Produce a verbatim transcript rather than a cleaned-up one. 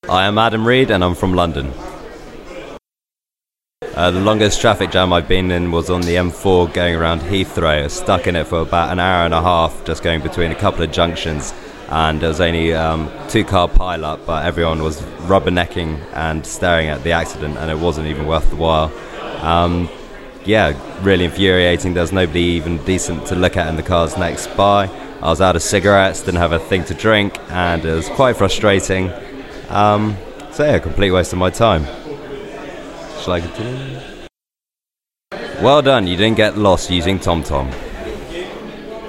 I am Adam Reed and I'm from London. Uh, the longest traffic jam I've been in was on the M four going around Heathrow. I was stuck in it for about an hour and a half, just going between a couple of junctions, and there was only um, two car pile up, but everyone was rubbernecking and staring at the accident, and it wasn't even worth the while. Um, yeah, really infuriating. There was nobody even decent to look at in the cars next by. I was out of cigarettes, didn't have a thing to drink, and it was quite frustrating. Um, so yeah, a complete waste of my time. Shall I continue? Well done, you didn't get lost using TomTom.